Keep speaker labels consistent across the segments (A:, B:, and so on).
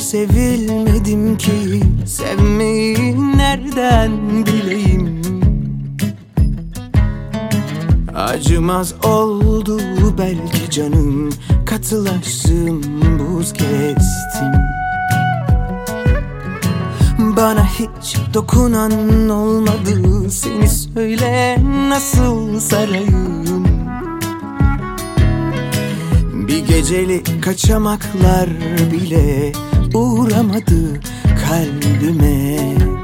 A: sevilmedim ki sevmeyi nereden bileyim. Acımaz oldu belki canım, katılaştım, buz kestim. Bana hiç dokunan olmadı, seni söyle nasıl sarayım. Bir gecelik kaçamaklar bile uğramadı kalbime.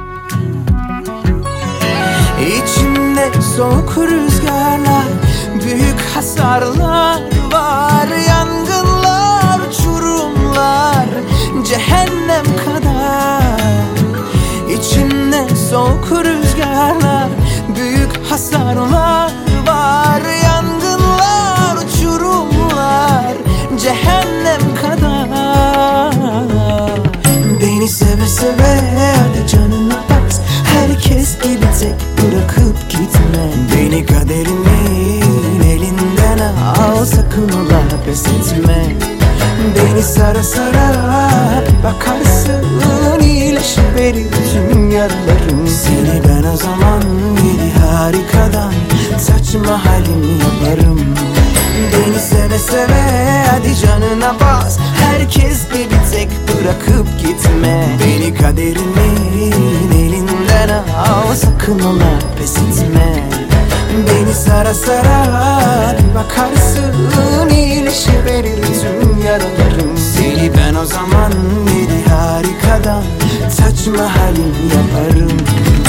A: İçimde soğuk rüzgarlar, büyük hasarlar var. Yangınlar, uçurumlar, cehennem kadar. İçimde soğuk rüzgarlar, büyük hasarlar var. Yangınlar, uçurumlar, cehennem kadar. Beni seve seve hadi canına bas, herkes gibi tek bırakıp gitme. Beni kaderimin elinden al, sakın ola pes etme. Beni sara sara bakarsın, iyileşiverir tüm yaralarım. Seni ben o zaman yedi harikadan saçma halimi yaparım. Beni seve seve hadi canına bas, herkes gibi tek bırakıp gitme. Beni kaderimin elinden al, sakın ola pes etme. Beni sara sara bakarsın, iyileşiverir tüm yaralarım. Seni ben o zaman yedi harikadan saçma halim yaparım.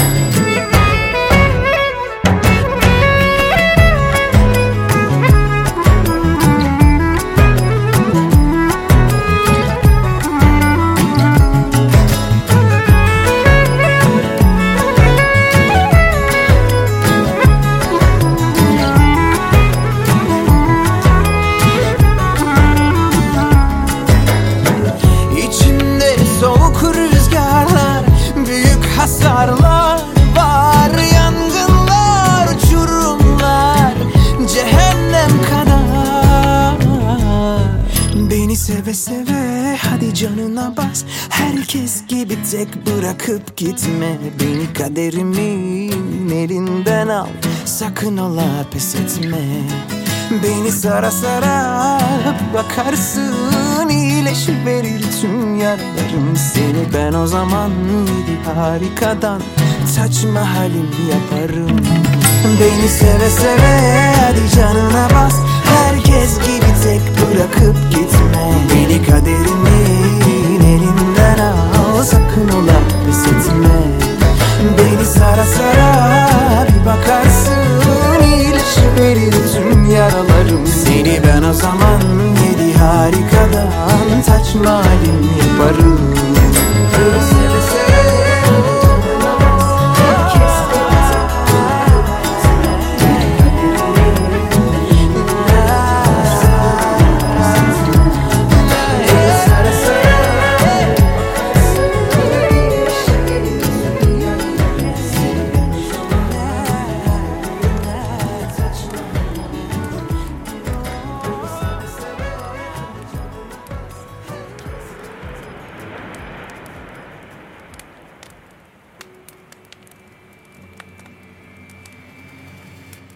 A: Hasarlar var, yangınlar, uçurumlar, cehennem kadar. Beni seve seve hadi canına bas, herkes gibi tek bırakıp gitme. Beni kaderimin elinden al, sakın ola pes etme. Beni sara sara bakarsın, iyileşiverir tüm yaralarım. Seni ben o zaman yedi harikadan saçma halim yaparım. Beni seve seve hadi canına bas, herkes gibi tek bırakıp gitme. Beni kaderimin elinden al, sakın ola pes etme. Beni sara sara bir bakarsın, iyileşiverir tüm yaralarım. Seni ben o zaman yedi harikadan saçma halim yaparım.